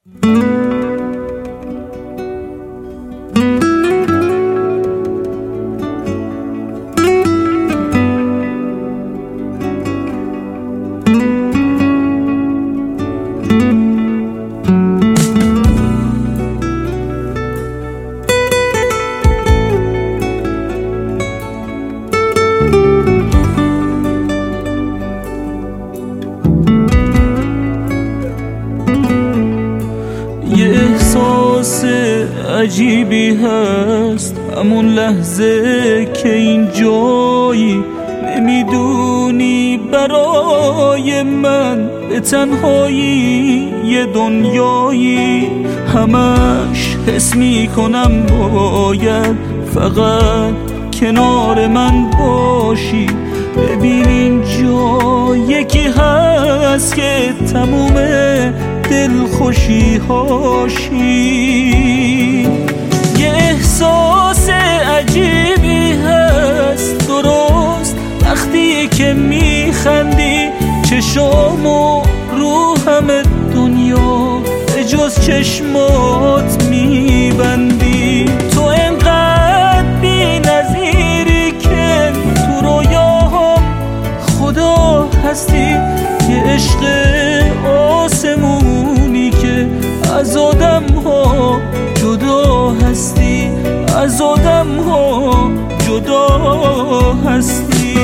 احساس عجیبی هست همون لحظه که این جایی نمیدونی برای من به تنهایی یه دنیایی همش حس میکنم باید فقط کنار من باشی ببین اینجا یکی هست که تمومه دلخوشی هاشی یه احساس عجیبی هست درست وقتی که میخندی چشام و رو همه دنیا به جز چشمات میبندی تو انقدر بی نظیری که تو رویاهم خدا هستی یه عشق آسمونی که از آدم ها جدا هستی از آدم ها جدا هستی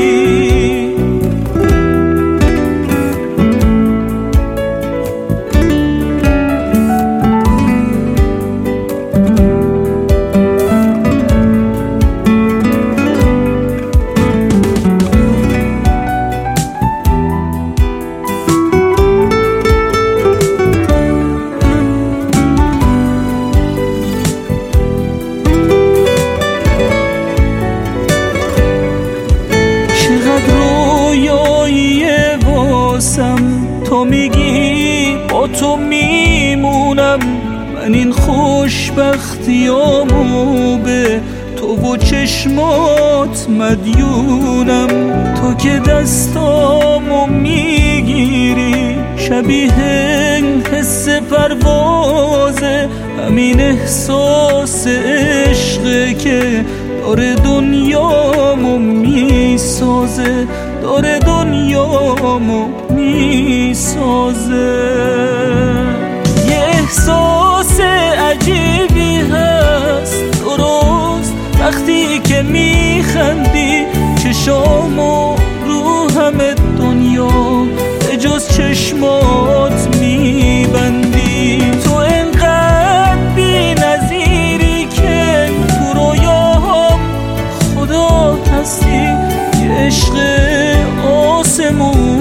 تو میگی با تو میمونم من این خوشبختیامو به تو و چشمات مدیونم تو که دستامو میگیری شبیه حس پروازه همین احساس عشقه که داره دنیامو میسازه داره دنیامو میسازه یه احساس عجیبی هست درست وقتی که میخندی چشامو رو همه دنیا به جز چشمات میبندی تو انقدر بی نظیری که تو رویاهم خدا هستی یه عشق آسمون